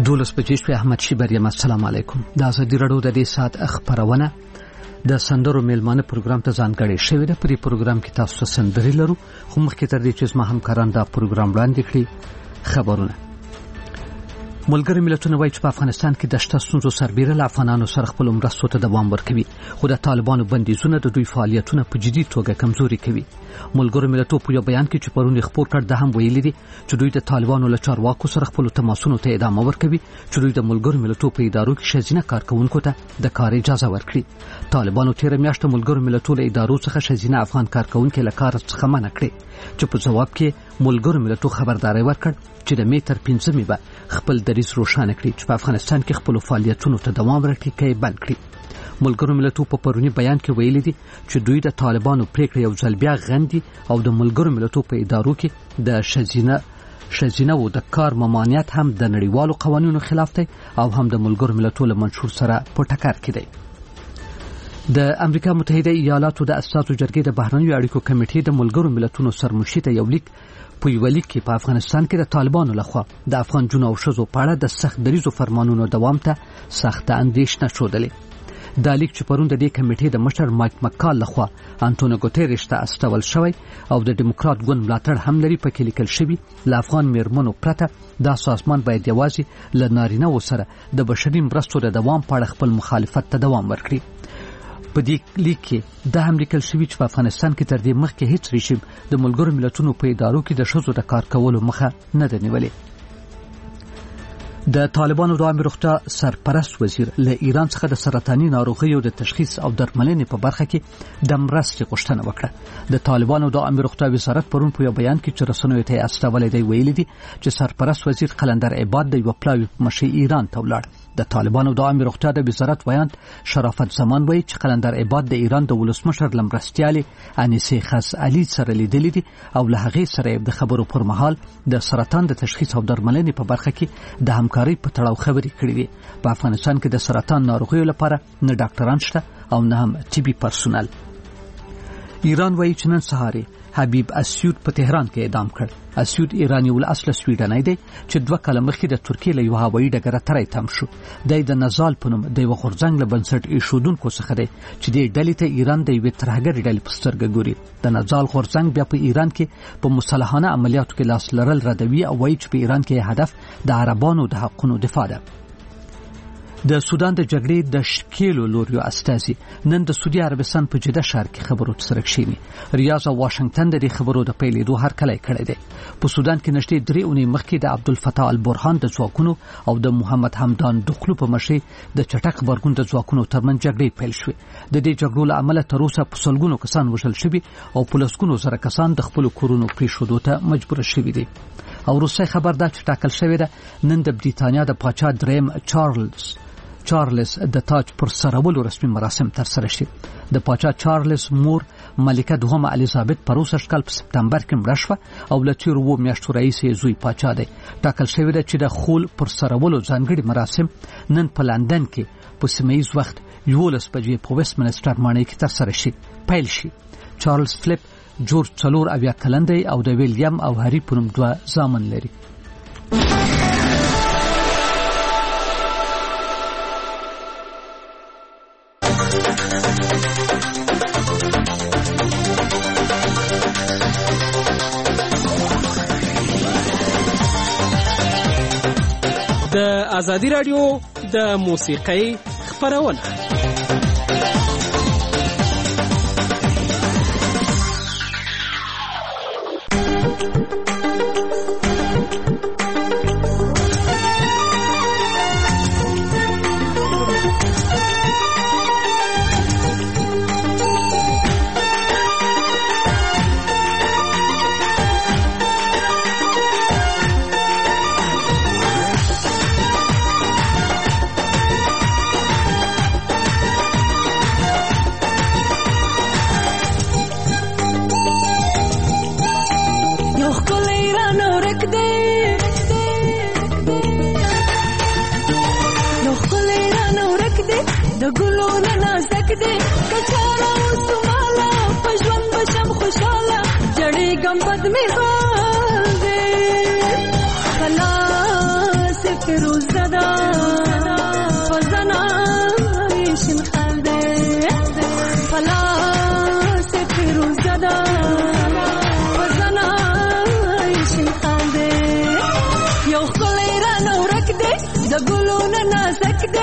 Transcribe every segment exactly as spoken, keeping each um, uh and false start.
دولس بجې شوې. احمد شیبر یم. السلام علیکم. د ازادي راډیو د دې ساعت خبرونه د سندرو میلمانه پروګرام ته ځانګړې شوې ده. په دې پروګرام کې تاسو سندري لرو، خو مخکې تر دې چې زما همکاران دا پروګرام وړاندې کړي خبرونه. ملګری ملتونه وایي چې په افغانستان کې د شته ستونزو سربېره له افغانانو سره خپل مرستو ته دوام ورکوي، خو د طالبانو بندیزونه د دوی فعالیتونه په جدي توګه کمزوري کوي. ملګری ملتونو په یو بیان کې چې پرون خپور کړ د هم ویلي دي چې دوی د طالبانو له چارواکو سره خپل تماسونو ته ادامه ورکوي چې دوی د ملګری ملتونو په ادارو کې ښځینه کارکونکو ته د کار اجازه ورکړي. طالبانو تیر میاشت ملګری ملتونو ادارو څخه ښځینه افغان کارکونکو له کار څخه منع کړي، چې په جواب کې ملګری ملتونو خبرداري ورکړ چې د می تر پنځمې به خپل دریځ روښانه کړي چې په افغانستان کې خپل فعالیتونو ته دوام ورکړي کې بند کړي. ملګرو ملتونو په پرونی بیان کې ویلي دي چې دوی د طالبانو پریکړې یو ځل بیا غندي او د ملګرو ملتونو په ادارو کې د شزینه شزینه او د کار ممانعت هم د نړیوالو قوانینو خلاف دی او هم د ملګرو ملتونو منشور سره په ټکر کې دی. د امریکا متحده ایالاتو د اساسو جرګې د بهرنیو اړیکو کمیټې د ملګرو ملتونو سرمشي ته یو لیک په یو لیک کې په افغانستان کې د طالبانو لخوا د افغان جنو او شذو په اړه د سخت دریزو فرمانونو دوام ته سخت اندېښنه شودلې. دا لیک چې پرون د دې کمیټې د مشر مایک مکال لخوا انټونیو ګوتریش ته استول شوی او د ډیموکرات ګوند ملاتړ هم لري، پکې لیکل شوی ل افغان میرمنو پرته دا سازمان باید یوازې ل نارینه و سره د بشري مرستو د دوام په اړه خپل مخالفت ته دوام ورکړي. په دې لیک کې دا هم لیکل شوی چې په افغانستان کې تر دې مخکې هیڅ رژیم د ملګرو ملتونو په ادارو کې د ښځو د کار کولو مخه نه ده نیولې. د طالبانو د عامه روغتیا سرپرست وزیر له ایران څخه د سرطاني ناروغیو د تشخیص او درملنې په برخه کې د مرستې غوښتنه وکړه. د طالبانو د عامه روغتیا وزارت پرون په یو بیان کې چې رسنیو ته استولې دی ویلي دي چې سرپرست وزیر قلندر عباد د یو پلاوی مشي ایران ته ولاړ. د طالبانو د عامه روغتیا د وزارت ویان شرافت زمان وایي چې قلندر عباد د ایران د ولسمشر لمرستیالي انیسه خاص علي سره لیدلې دي او له هغه سره د خبرو پر مهال د سرطان د تشخیص او درملنې په برخه کې د همکارۍ په تړاو خبرې کړې دي. په افغانستان کې د سرطان ناروغیو لپاره نه ډاکټران شته او نه هم طبي پرسونل. ایران وایي چې نن سهار حبیب اسیود په تهران کې اعدام کړ. اسیود ایرانی ول اصل سویډنای دی چې دوه کاله مخکې د ترکیې له یو هوایي ډګره ترې تم شو. د نزال په نوم د یو غورځنګ له بنسټ ایښودونکو څخه دی چې د ډلې ته ایران د یو ترهګر ډلې په سترګه ګوري. د نزال غورځنګ بیا په ایران کې په مسلحانه عملیاتو کې لاس لرل ردوي او وایي چې په ایران کې هدف د عربانو د حقونو دفاع ده. د سودان د جګړې د شکیلو لوریو استازي نن د سعودي عربستان په جده ښار کې خبرو ترسره کړي. ریاض او واشنگټن د دې خبرو د پیلېدو هرکلی کړی دی. په سودان کې نشته درې اونۍ مخکې د عبدالفتاح البرهان د ځواکونو او د محمد حمدان دخلو په مشي د چټک خبرګون د ځواکونو ترمنځ جګړې پیل شوې. د دې جګړو له امله تر اوسه په سلګونو کسان وژل شوي او په لسګونو زره کسان د خپل کورونو پریښودو ته مجبور شوي دي. او روسي خبر دا چې ټاکل شوی ده نن د بریتانیا د پاچا دریم چارلز چارلز د تاج پر سرولو رسمي مراسم تر سره شي. د پاچا چارلز مور ملکه دوهمه الیزابت پر اوسه کال په سپتمبر کې مړه شوه او له تیرو وو میاشتو رئیس زوی پاچا دی. ټاکل شوی ده چې د خول پر سرولو ځانګړي مراسم نن په لندن کې په سیمه‌ییز وخت یولس بجې په ویسټ منسټر ماڼۍ کې تر سره شي پیل شي. چارلز فلیپ جورج څلور اویا کلن دی او د ویلیام او هری په نوم دوه زامن لري. د ازادي راډیو د موسیقۍ خبرونه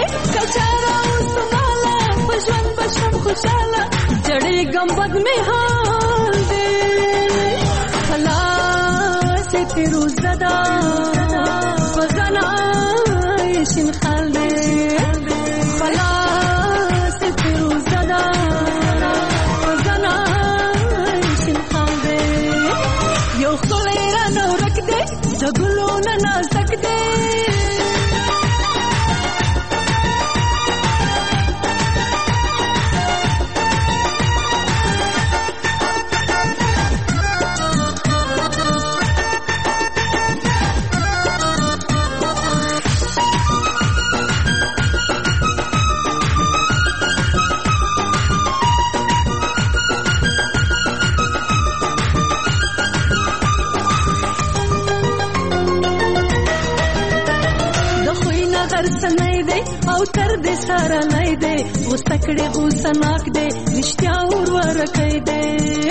کچاره اوسماله په ژوند بشم خوشاله جړې ګمبد می حال دی خلاص فیروز زدا وزنا شین خال دی خلاص فیروز زدا وزنا شین خال دی یو خلې را نو رک دی د ګلونو نازک دی او تر دې سره نه دی غوسه کړې غوسه ناک دی رښتیا ور ورکې دی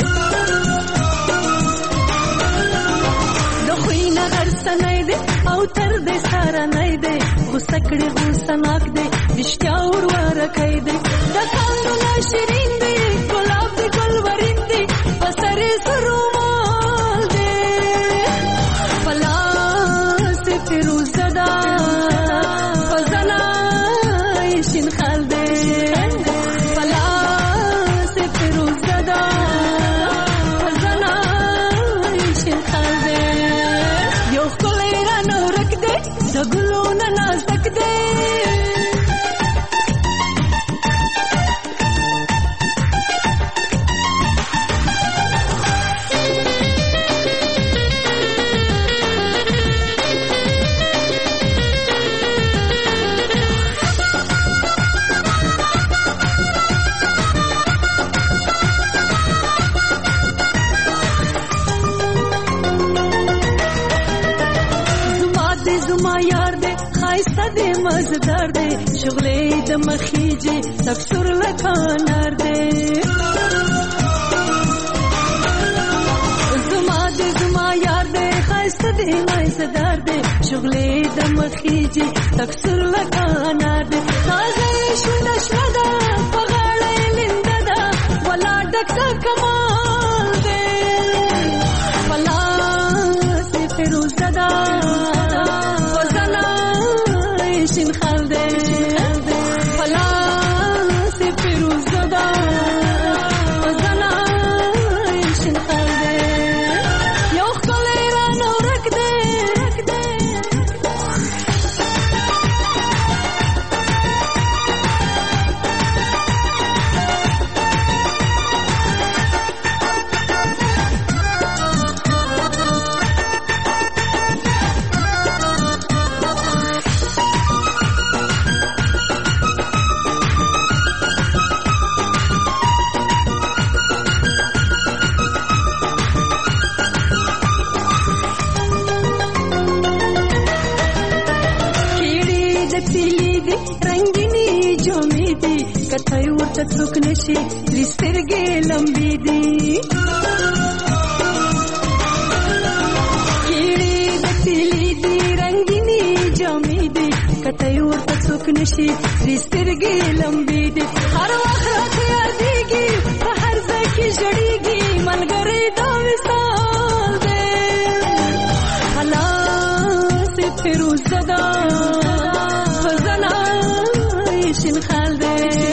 د خوینه غرسه نه دی او تر دې سره نه دی غوسه کړې غوسه ناک دی رښتیا ور ورکې دی د کاندونه شیرین دی ګلاب دی ګلورین دی پسرې سرومال دی پلاس فیروز زدا فزنا شین خال دی پلاس فیروز زدا فزنا شین خال دی یو ښکلی رانه ورک دی د ګلونه نازک دی خایسته دی مزدار دی شغلې د مخیجې تکسر لکانار دی زما دی زما یار دی خایسته دی مزدار دی شغلې د مخیجې تکسر لکانار دی تازه شونه شوه ده په غاړه یې لنده ده ولا ډک د کمال دی پلاس فیروز زدا شین خال دی پلاس فیروز زدا وزنا شین خال دی یو ښکلی رانه ورک دی کتای ورته څوک نشي درې سترګې لمبې دي کیړې د تیلې دي رنګینې جامې دي کتای ورته څوک نشي درې سترګې لمبې دي هر وخت راته یادېږي په هر ځای کې ژړېږي ملګری دا وصال دی خلاص فیروز زدا فزنا شین خال دی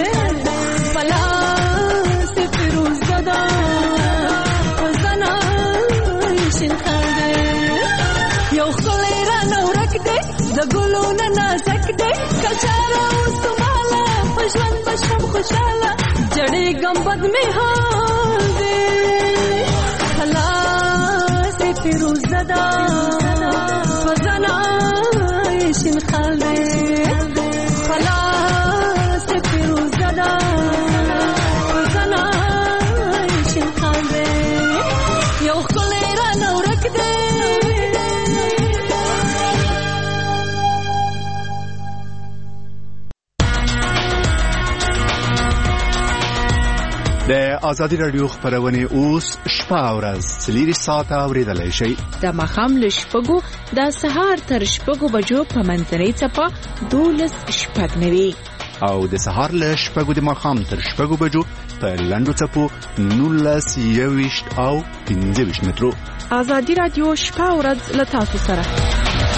پلاس فیروز زدا فزنا شین خال دی یو ښکلی رانه ورک دی د ګلونه نازک دی کچاره اوسماله په ژوند بشم خوشاله جړې ګمبد می حال دی خلاص فیروز زدا فزنا شین خال دی پلاس فیروز زدا فزنا شین خال دی یو ښکلی رانه ورک دی د ازادي رادیو خبرونه اوس شپه او ورځ سلیری ساعت اوریدلای شي د مخام له شپږو د سهار تر شپږو بجو په منځنۍ چپه دولس شپږ نوي او د سهار له شپږو د مخام تر شپږو بجو په لندو چپو نولس یويشت او پنځه ویشت مترو. ازادي رادیو شپه او ورځ له تاسو سره.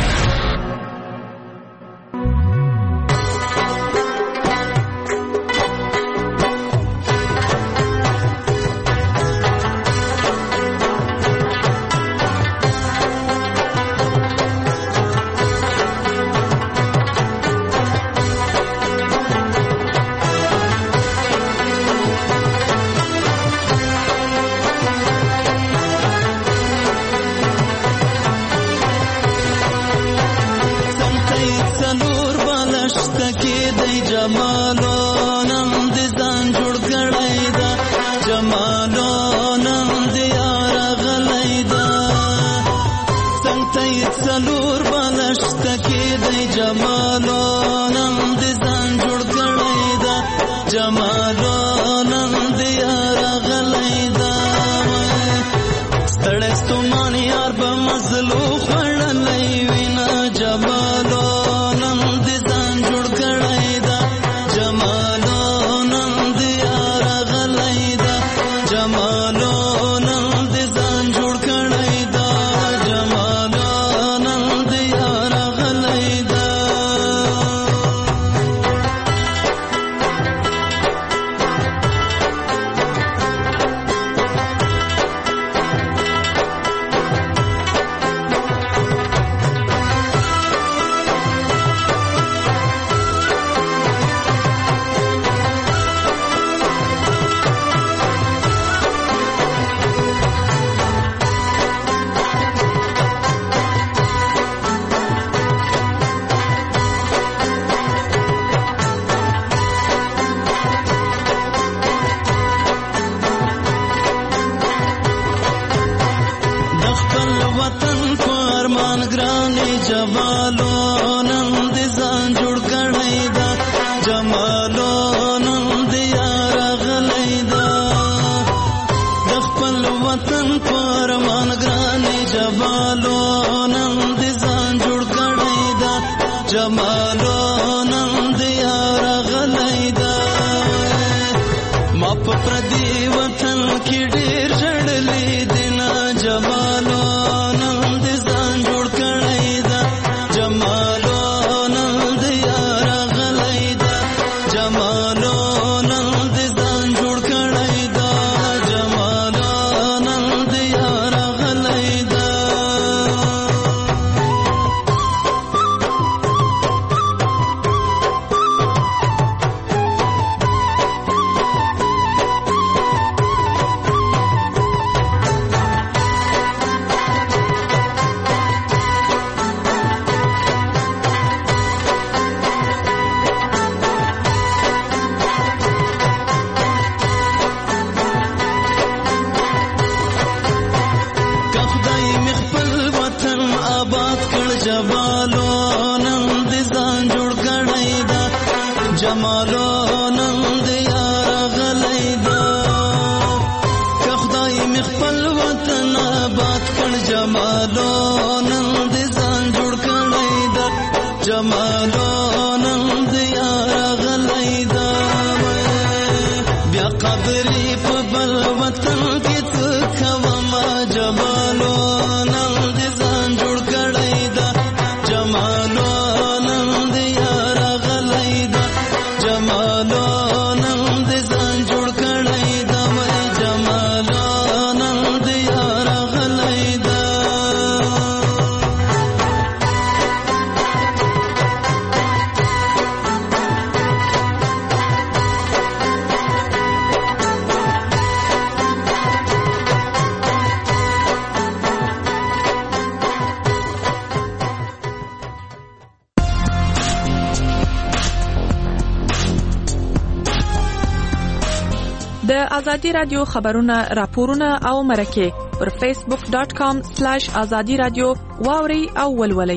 د ازادي رادیو خبرونه راپورونه او مرکه پر فیسبوک ډاټ کام سلیش ازادي رادیو واوري او ولولي.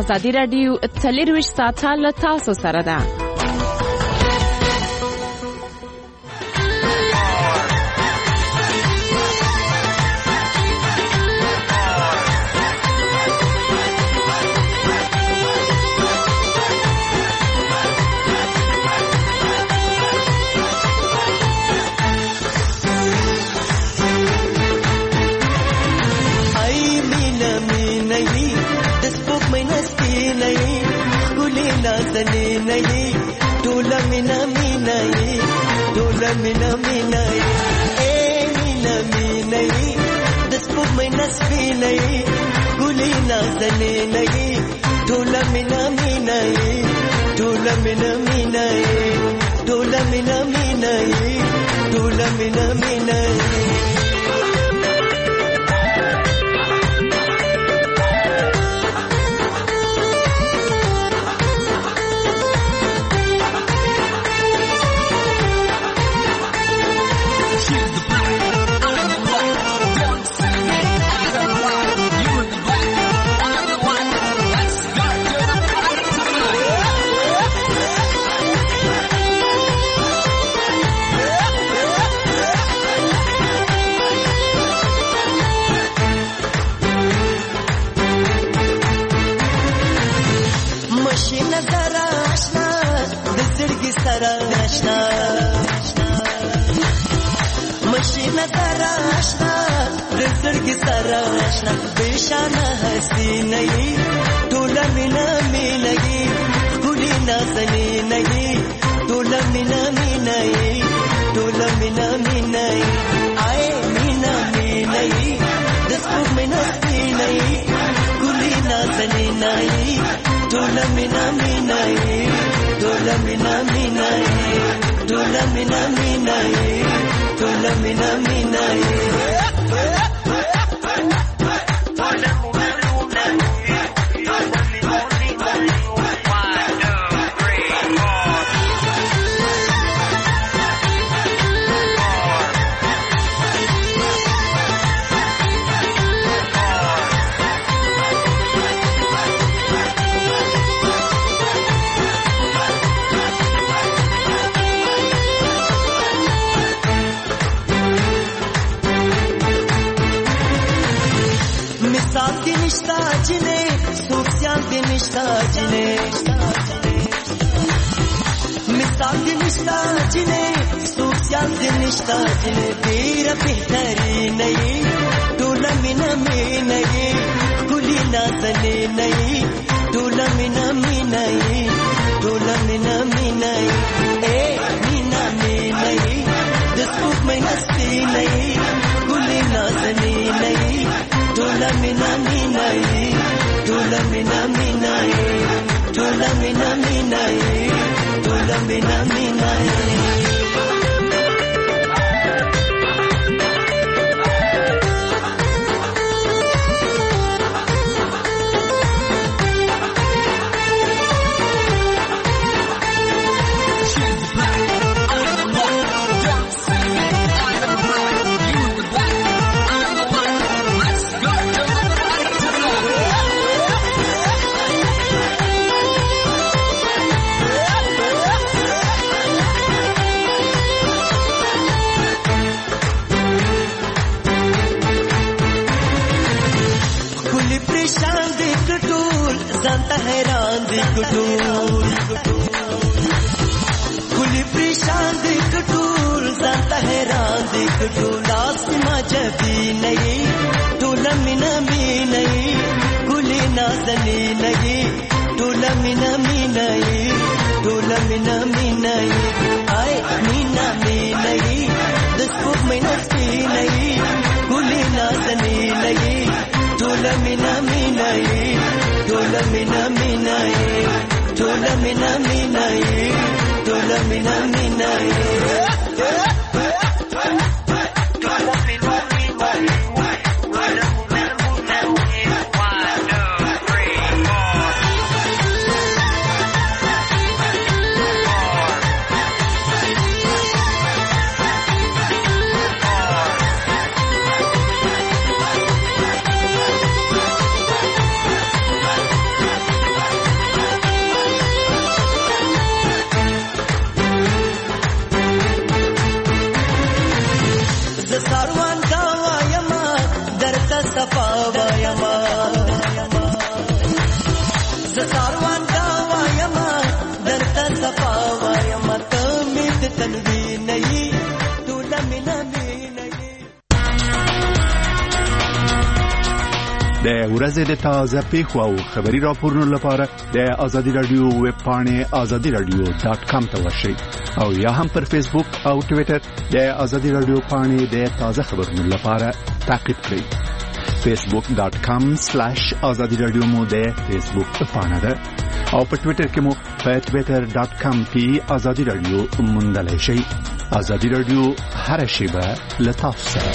ازادي رادیو څلرویشت ساعته له تاسو سره ده. زنی نہیں ټوله مینا مینا یې ټوله مینا مینا یې اے مینا مینا یې د سپوږمۍ نسبی نه یې ګلې نازنې نه یې ټوله مینا مینا یې ټوله مینا مینا یې ټوله مینا مینا یې ټوله مینا مینا یې مشینه سره آشنا رزرګ سره آشنا بشانه حسینه یې ټوله مینا مینا یې ګلې نازنې نه یې ټوله مینا مینا یې ټوله مینا مینا یې آی مینا مینا یې د سپوږمۍ نسبینه یې ګلې نازنې نه یې ټوله مینا مینا یې ټوله مینا مینا یې ټوله مینا مینا یې ټوله مینا مینا یې مثال دی نشتا جنے سوچان دی نشتا جنے دیر بہترین نئی ټوله مینا مینا یې ګلې نازنې نه یې ټوله مینا مینا یې ټوله مینا مینا یې اے مینا مینا یې د سپوږمۍ نسبینه یې ګلې نازنې نه یې ټوله مینا مینا یې ټوله مینا مینا یې ټوله مینا مینا یې ټوله مینا مینا یې हैरान दी कटूल खुली परेशान दी कटूल जाता हैरान दी कटूल आसमां जबी नहीं टोला मिना मी नहीं खुली नाजनी नहीं टोला मिना मी नहीं टोला मिना मी नहीं आए मीना मी नहीं दसपुर में नस्ती नहीं खुली नाजनी नहीं टोला मिना मी नहीं ټوله مینا مینا یې ټوله مینا مینا یې ټوله مینا مینا یې وطن وی نه ټول مینا مینه. د ورځې د تازه پیښو او خبري راپورونو لپاره د آزادي رادیو ویب پاڼه آزادي رادیو ډاټ کام ته ورشئ او یا هم پر فیسبوک او ټوئیټر د آزادي رادیو پاڼه د تازه خبرونو لپاره تعقیب کړئ. فیسبوک ډاټ کام سلیش آزادي رادیو مو د فیسبوک پاڼه ده او په ټوئیټر کې مو په ټوئیټر ډاټ کام کې آزادي رادیو موندلای شئ. آزادي رادیو هر شیبه لتاف سره.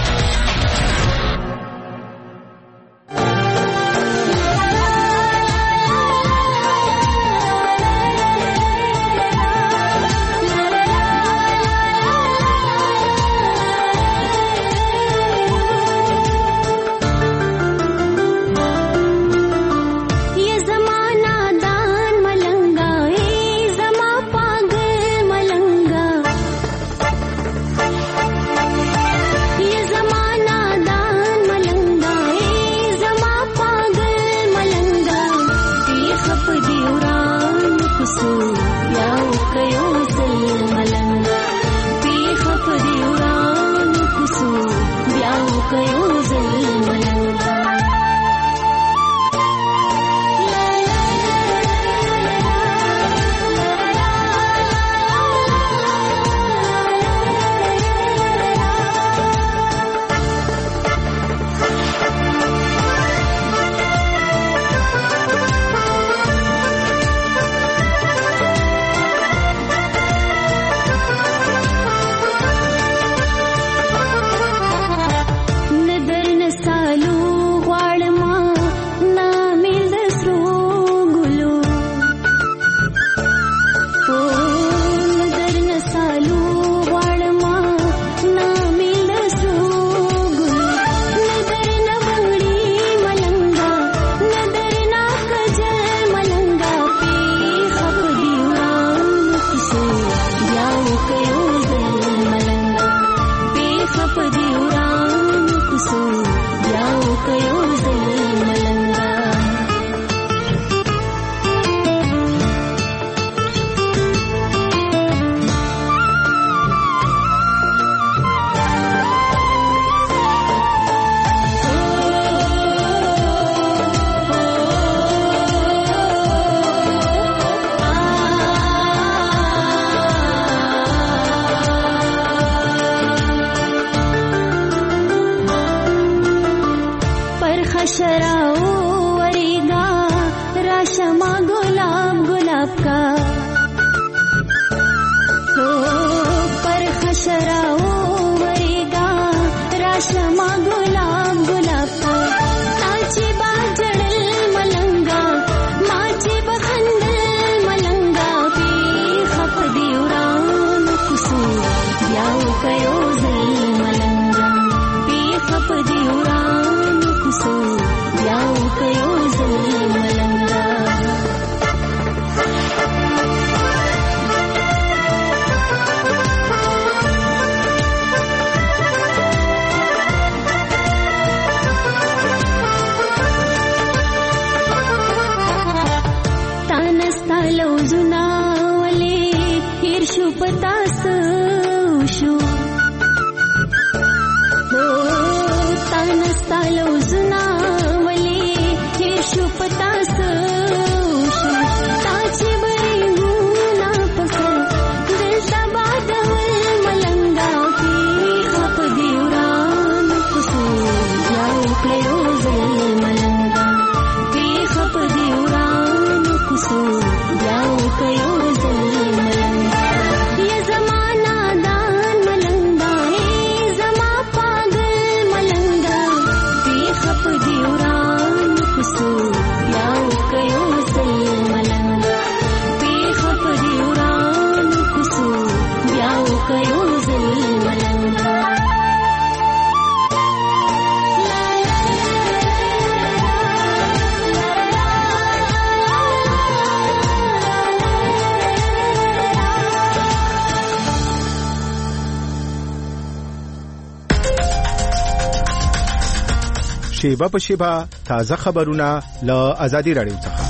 شیبه په شیبه تازه خبرونه له آزادي رادیو څخه.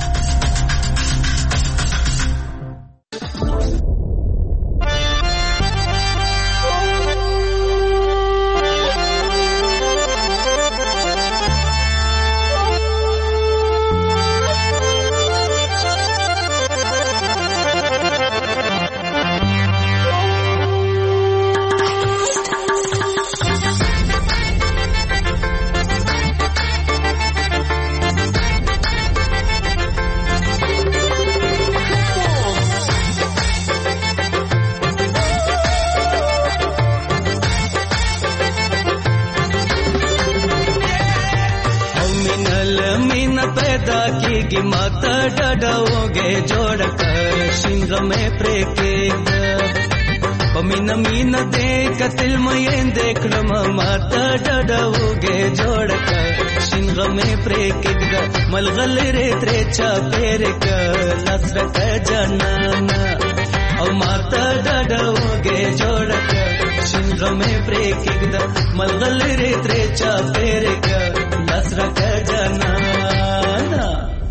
کېږي ماته ډډه وږې جوړه که شینغه مې پرې کېږده په مینه مینه دې قتل میندې کړم ماته ډډه وږې جوړه که شینغه مې پرې کېږده ملغلرې ترې چاپېرې که لاس راکه جانانه او ماته ډډه وږې جوړه که شینغه مې پرې کېږده ملغلرې ترې چاپېرې که لاس راکه جانانه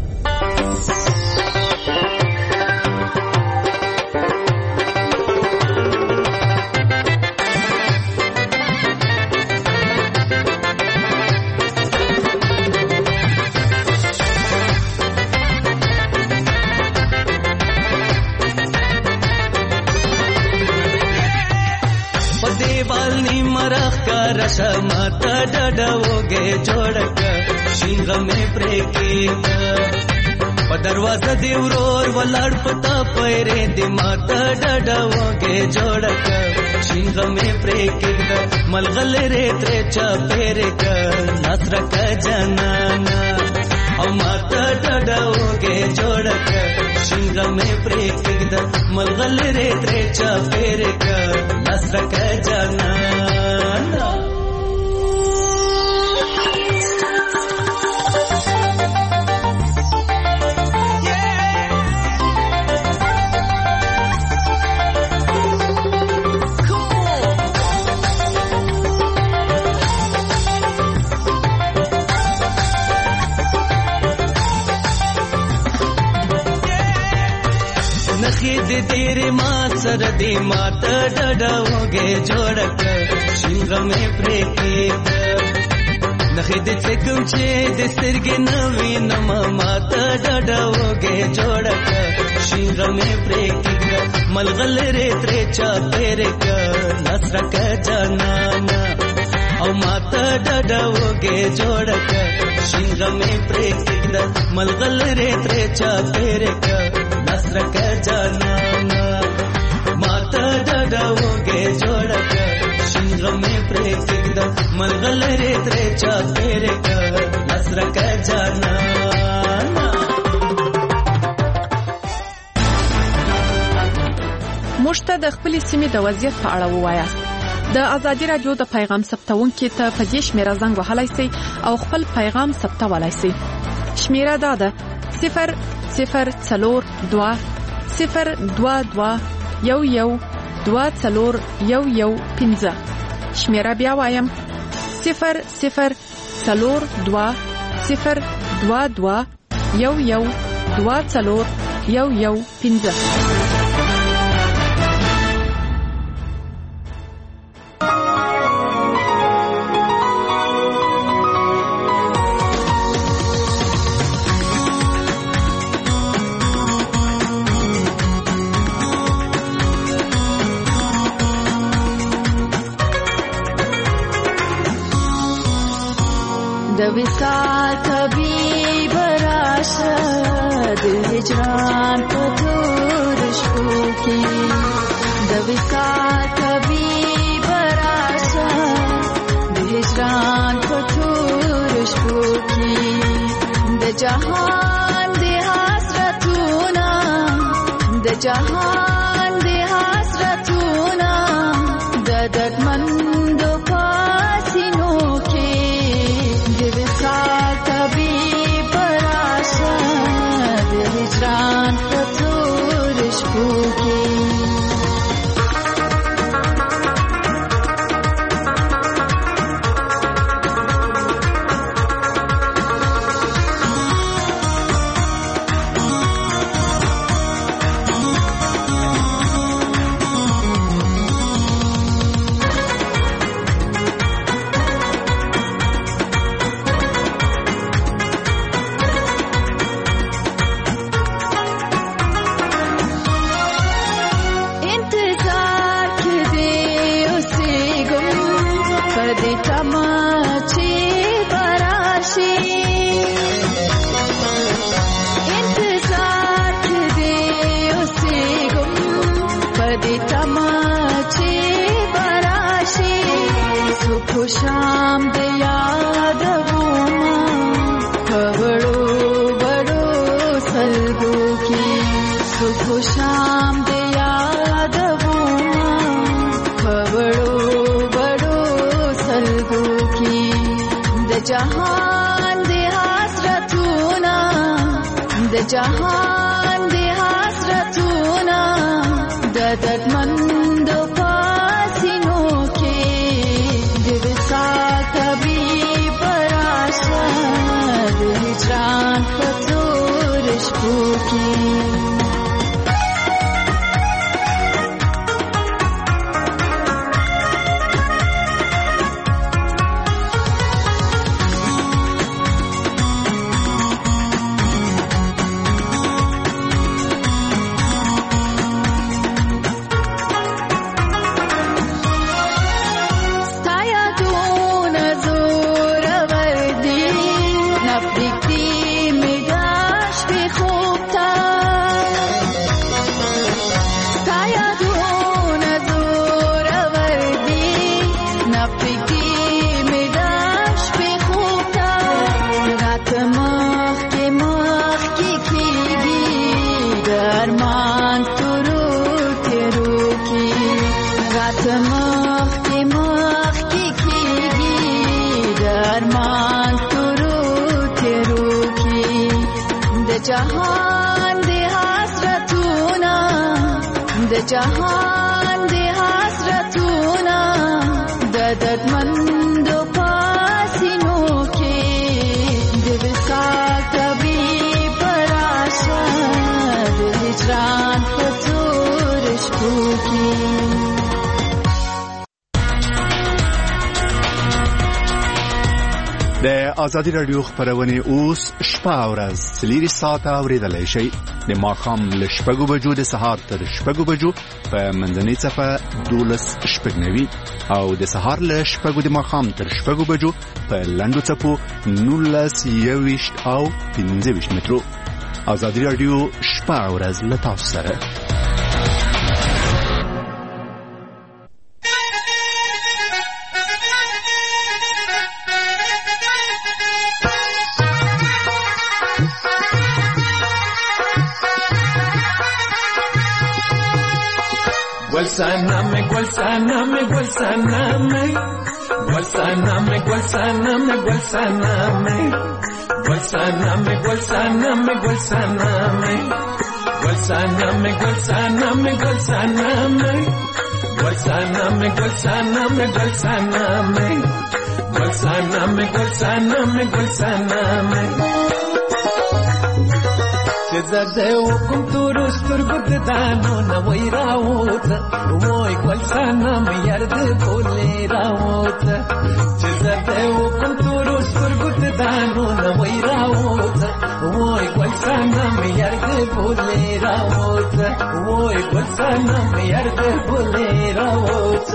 رشا ماتا ډډه وږې جوړه که شینغه مې پرې کېږده په دروازه دې ورور ولاړ پتا پیرې دې ماتا ډډه وږې جوړه که شینغه مې پرې کېږده ملغلرې ترې چاپېرې که لاس راکه جانانه او ماتا ډډه وږې جوړه که شینغه مې پرې کېږده ملغلرې ترې چاپېرې که لاس راکه جانانه دې تیرې ما سره دې ماته ډډه وږې جوړه که شینغه مې پرې کېږده نخې دې څه کوم چې دې سترګې نه وینم ماته ډډه وږې جوړه که شینغه مې پرې کېږده ملغلرې ترې چاپېرې که لاس راکه جانانه او ماته ډډه وږې جوړه که شینغه مې پرې کېږده ملغلرې ترې چاپېرې که لاس راکه جانانه ماته ډډه وږې جوړه که شینغه مې پرې کېږده ملغلرې ترې چاپېرې که لاس راکه جانانه موږ ته د خپلې سیمې د وضعیت په اړه ووایاست. د ازادي رادیو د پیغام ثبتونکو ته په دې شمیره زنګ وهلای شئ او خپل پیغام ثبتولای شئ. شمیره دا ده صفر صفر څلور دوه صفر دوه دوه یو یو دوه څلور یو یو پنځه. شمیره بیا وایم صفر صفر څلور دوه صفر دوه دوه یو یو دوه څلور یو یو پنځه. د وصال طبيب راشد هجران په تور شپو کې د وصال طبيب راشد هجران په تور شپو کې د جهان د حسرتونه د جهان د حسرتونه د دردمند پاسینو کې طبيب راشد هجران په تور شپو کې شام د یاد وما کړو بړو جهان د حسرتونه د دردمند پاسینو کې د وصال طبیب راشه د هجران په تور شپو کې جهان د حسرتونه د جهان د حسرتونه د دردمند پاسینو کې د وصال طبیب راشه د هجران په تور شپو کې د ازادي رادیو خبرونه اوس شپه او ورځ سلیری ساعت اوریدلای شي د ماخام ل شپږو بجو د سهار تر شپږو بجو په منځنۍ صفه دولس شپږنوي او د سهار ل شپږو د ماخام تر شپږو بجو په لندو چپو نولس یويشت او پنځه ویشت مترو. ازادي رادیو شپه او ورځ له تاسو سره. Gualsaname, gualsaname, gualsaname, gualsaname, gualsaname, gualsaname, gualsaname, gualsaname, gualsaname, gualsaname, gualsaname, gualsaname, gualsaname, gualsaname, gualsaname, gualsaname, gualsaname, gualsaname. زده وکم تور سترګو دانو نو وای راوت وای ګلسانم یاد بولې راوت زده وکم تور سترګو دانو نو وای راوت وای ګلسانم یاد بولې راوت وای ګلسانم یاد بولې راوت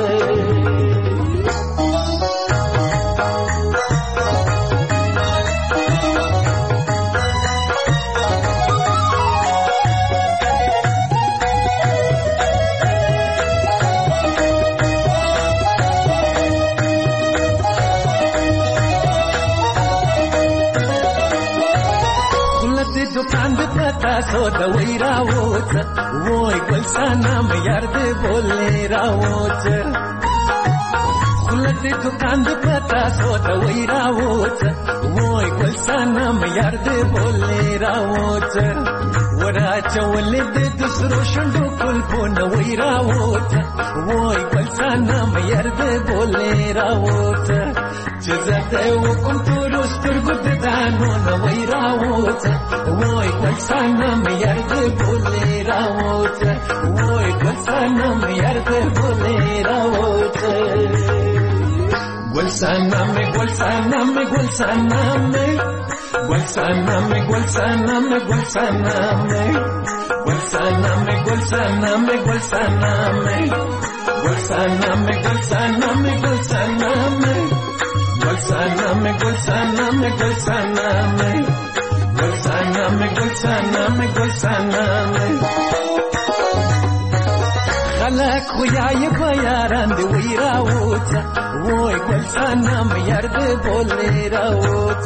سو د وای راوت وای ګلسانم یار دې بولې راوت خلک دې دکان دې پتا سو د وای راوت وای ګلسانم یار دې بولې راوت ورا چولې دې دسرو شندو کول په نو وای راوت وای ګلسانم یار دې بولې راوت چې زته وکم تور سترګو دې دانو نو وای راوت وای ګلسانم یار دې بولې راوت وای ګلسانم یار دې بولې راوت ګلسانم ګلسانم ګلسانم ګلسانم ګلسانم ګلسانم ګلسانم ګلسانم ګلسانم ګلسانم ګلسانم ګلسانم ګلسانم ګلسانم ګلسانم ګلسانم ګلسانم ګلسانم خلک خو یای په یاران دی وی راوت وای ګلسانم یار دې بولې راوت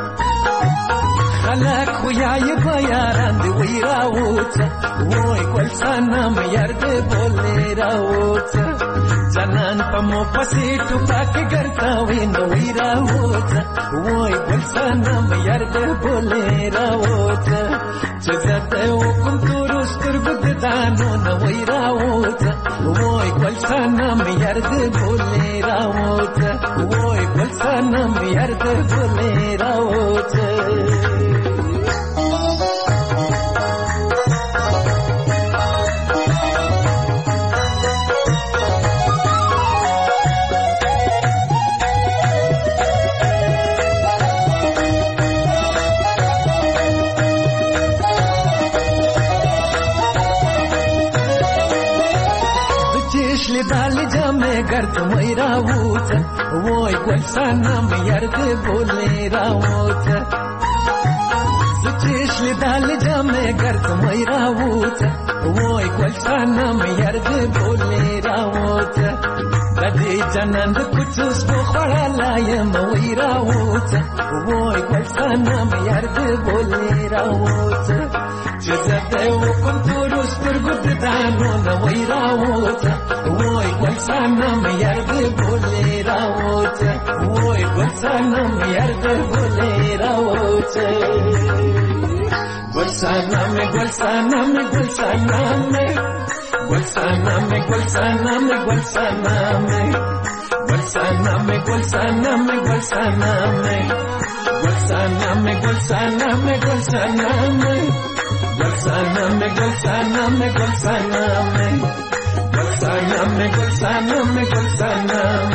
خلک خو یای په یاران دی وی راوت وای ګلسانم یار دې بولې راوت جنان پمو پسې ټوپک ګرځا وینو وی راوځ وای ګل سنم یار دې بولې راوځ چې زته وکم تور سترګو د دانو نو وی راوځ وای ګل سنم یار دې بولې راوځ وای ګل سنم یار دې بولې راوځ دال جامه ګرځ مې راوځ وای ګل سنم یار دې بولې راوځ زچېشل دال جامه ګرځ مې راوځ وای ګل سنم یار دې بولې راوځ د دې جنند کوڅوس په خړلای مې وی راوځ وای ګل سنم یار دې بولې راوځ چې زته وکم تور سترګو د دانو نو وی راوځ وای ګل سنم یار دې بولې راوځ وای ګل سنم یار دې بولې راوځ ګل سنم ګل سنم ګل سنم ګل سنم ګل سنم ګل سنم ګل سنم ګل سنم ګل سنم ګل سنم ګل سنم ګل سنم ګل سنم ګل سنم ګل سنم ګل سنم ګل سنم ګل سنم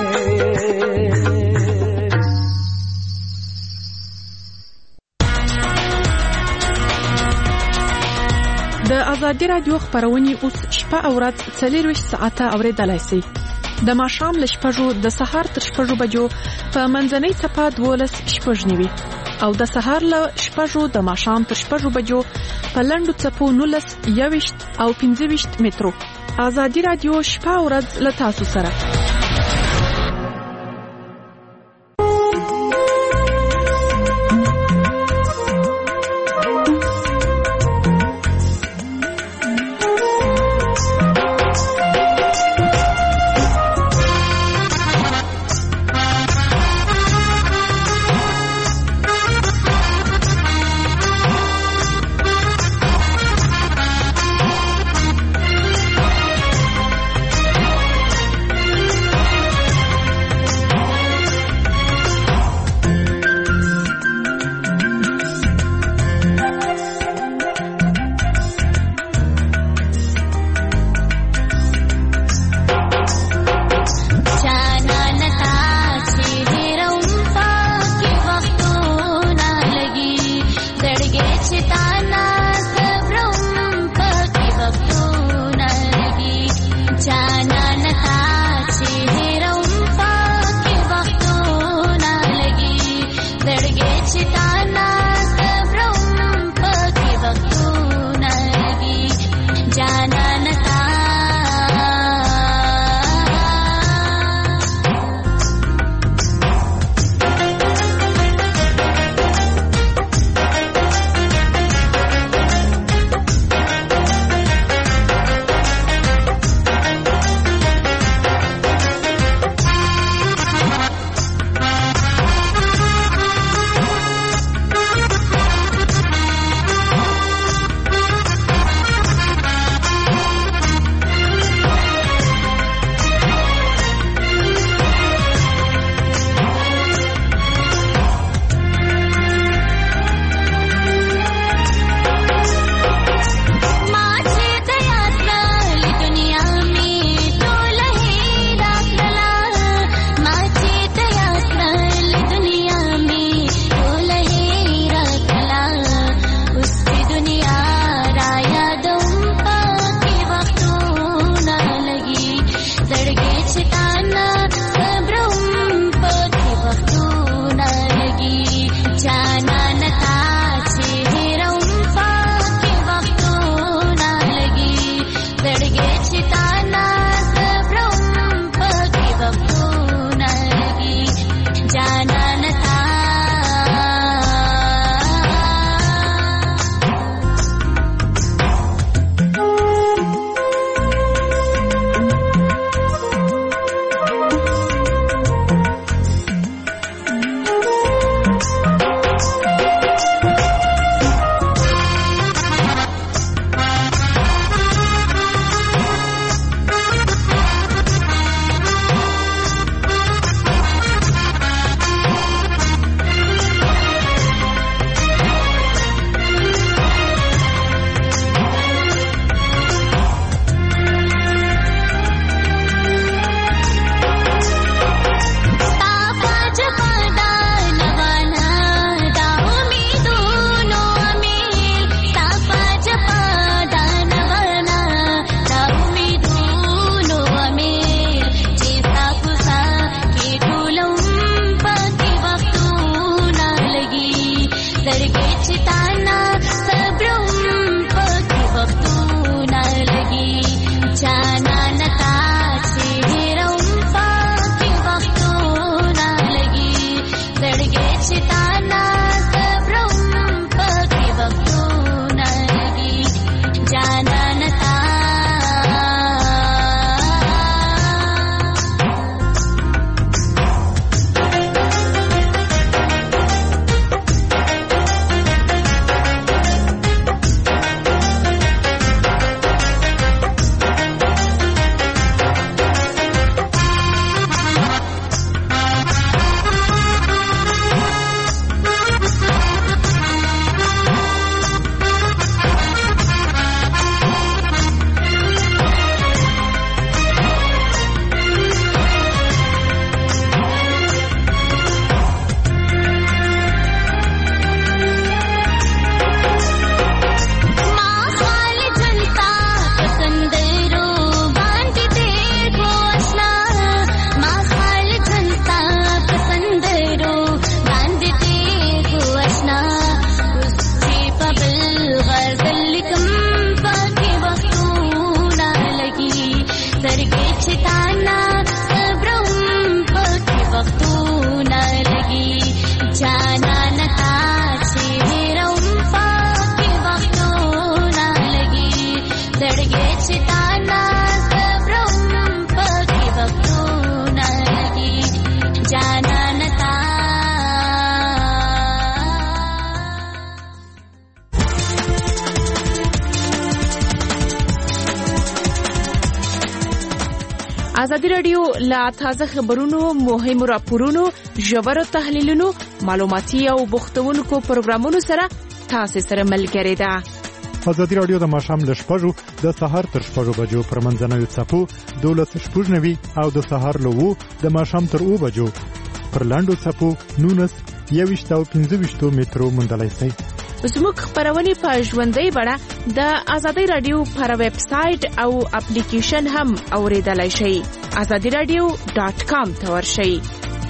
د ازادي رادیو خبرونه اوس شپه او ورځ څلورویشت ساعته اوریدلای شئ د ماښام له شپږو د سهار تر شپږو بجو په منځنۍ څپه دولس شپږ نیوي او د سهار له شپږو د ماښام تر شپږو بجو په لنډو څپو نولس یوویشت او پنځه ویشت مترو ازادي رادیو شپه او ورځ له تاسو سره ازادي رادیو لا تازه خبرونو، مهمو راپورونو، ژورو تحلیلونو، معلوماتي او بوختونکو پروګرامونو سره تاسو سره ملګری ده. ازادي رادیو د ماښام له شپږو د سهار تر شپږو بجو پر منځنوي څپو دولس شپږ نوي او د سهار له وو د ماښام تر اوو بجو پر لاندو څپو نونس یويشت او پنځه ویشت مترو موندلای شئ. زموږ خبرونه په ژوندۍ بڼه د ازادي رادیو پر ویب سټ او اپلیکیشن هم اوریدلای شئ. azadi radio dot com ته ورشئ.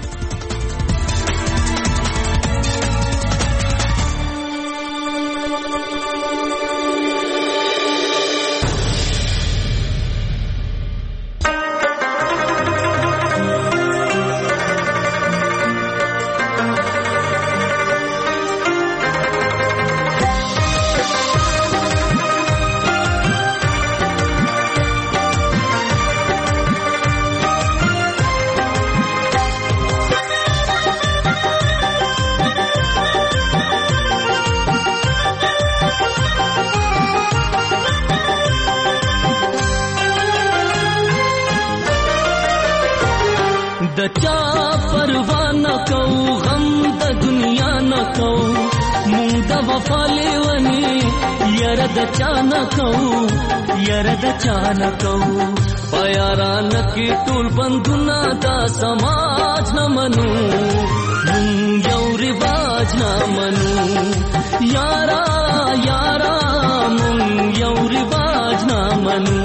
د چا پروا نه کو غم د دنیا نه کو مونږ د وفا لیونی یاره د چا نه کو یاره د چا نه کو پیاران کې ټول بندونه دا سماج نه منو مونږ یو رواج نه منو یارا یارا مونږ یو رواج نه منو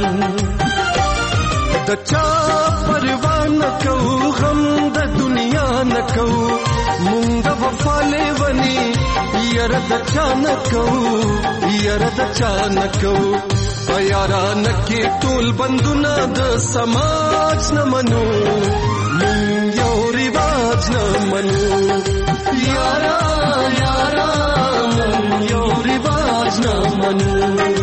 د چا پروا نه کو غم د دنیا نه کو مونږ د وفا لیونی یاره د چا نه کو یاره د چا نه کو یاران کې ټول بندونه د سماج نه منو مونږ یو رواج نه منو یارا یارا مونږ یو رواج نه منو.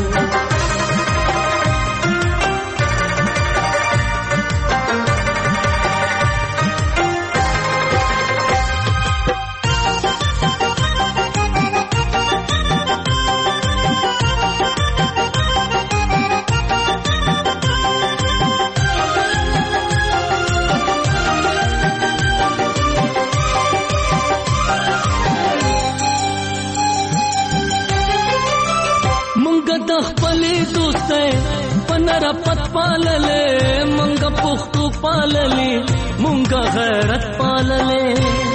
پنر پت پاللے منگا پختو پاللے منگا غیرت پاللے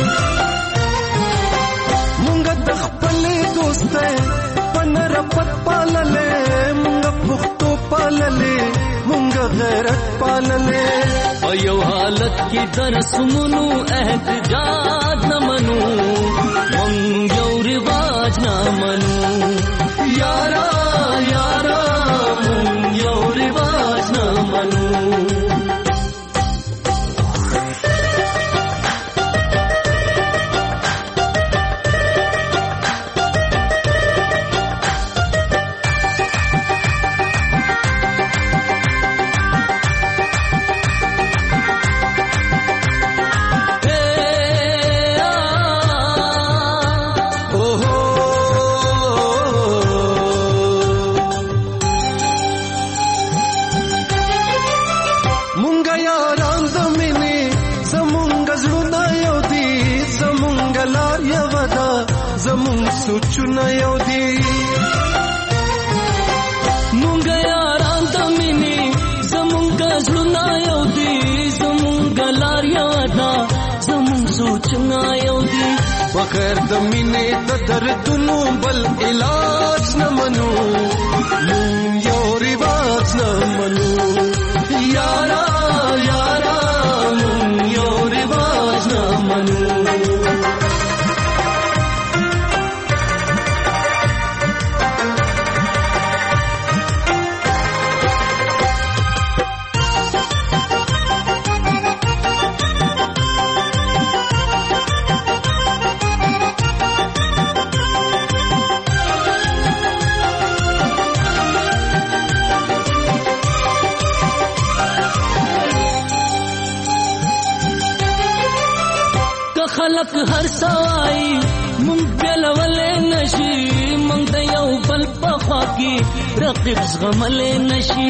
منگا تخپلے دوستے پنر پت پاللے منگا پختو پاللے منگا غیرت پاللے ایو حالت کی درس منو احتجاج نہ منو منگ یو رواج نہ منو یارا یارا منگ یو رواج نہ منو. سوچونه یو دی مونږ یاران د مینې زمونږ زړونه یو دی زمونږ لار یو ده زمونږ سوچونه یو دی بغیر د مینې د دردونو بل علاج نه منو مونږ یو رواج نه منو یارا یارا مونږ یو رواج نه منو. خلق هر سوای مونږ بلولې نشي مونږ د یو بل په خوا کې رقیب زغملې نشي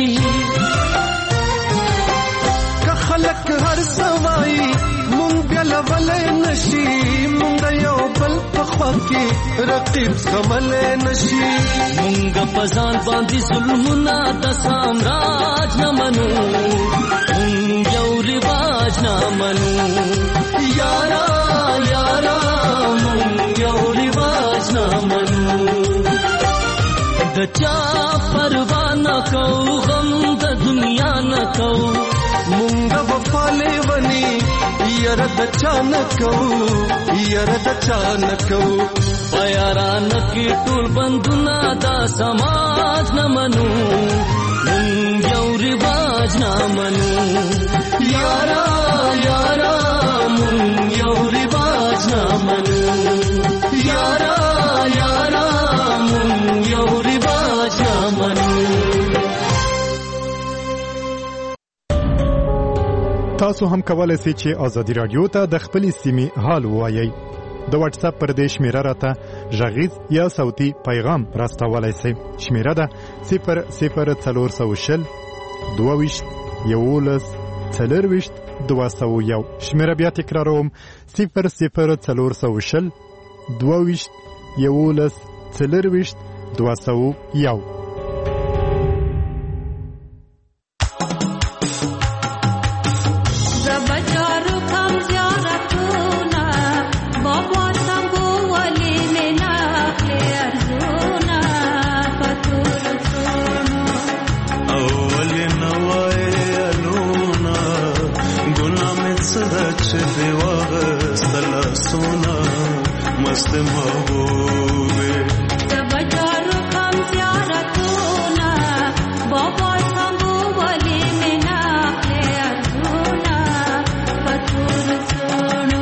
که خلق هر سوای مونږ بلولې نشي مونږ د یو بل په خوا کې رقیب زغملې نشي مونږ په ځان باندې ظلمونه د سامراج نه منو مونږ یو رواج نه منو یارا یارا مونږ یو رواج نه منو د چا پروا نه کوو غم د دنیا نه کوو مونږ وفا لیونی یاره د چا نه کوو یاره د چا نه کوو په یارانه کې ټول بندونه دا سماج نه منو مونږ یو رواج نه منو یارا یارا مونږ یو رواج نه منو یارا یارا مونږ یو رواج نه منو تاسو هم کولای شئ چې ازادي رادیو ته د خپلې سیمې حال ووایئ د واتس اپ پر دې شمیره راته غږیز یا صوتي پیغام راستولای شئ شمیره ده صفر صفر څلور سوه شل دوه ویشت یولس څلور ویشت دوه سوه یو شمیره بیا تکراروم صفر صفر څلور سوه شل دوه ویشت یولس څلور ویشت دوه سوه یو मस्त महबूबे जब जारो कम ज़ियारतोना बाबा संगो वाले में ना ले अर्जुना पथुर सोनो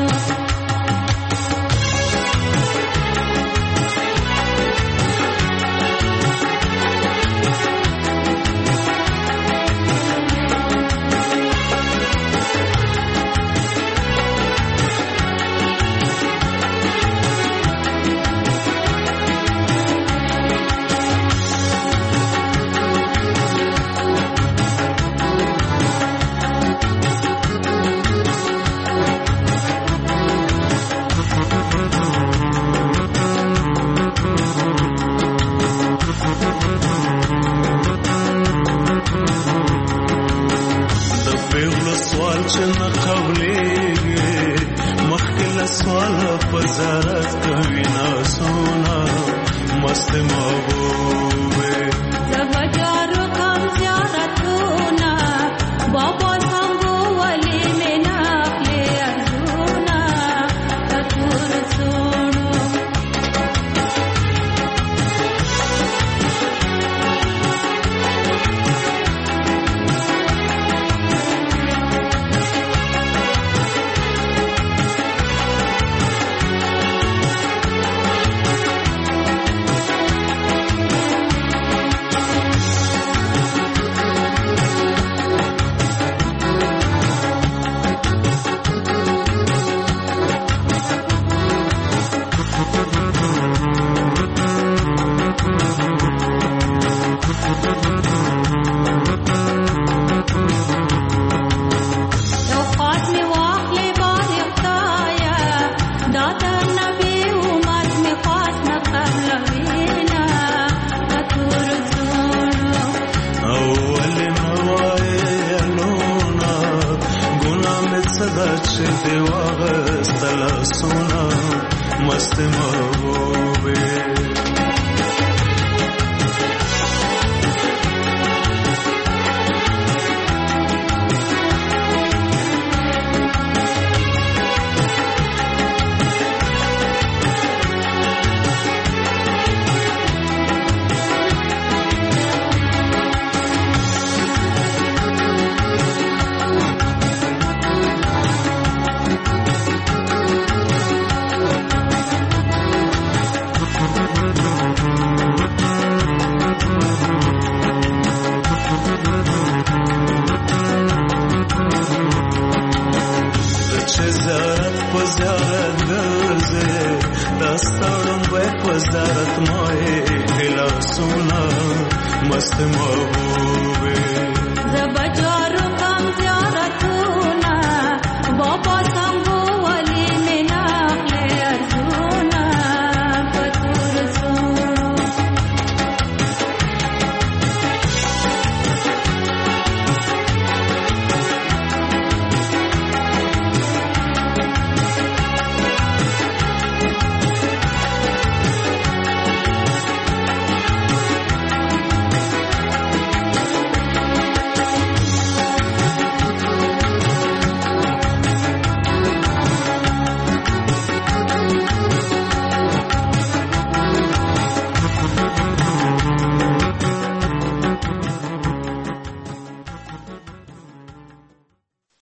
ستړم وې وزارت مې هلا سونا مست محبوبه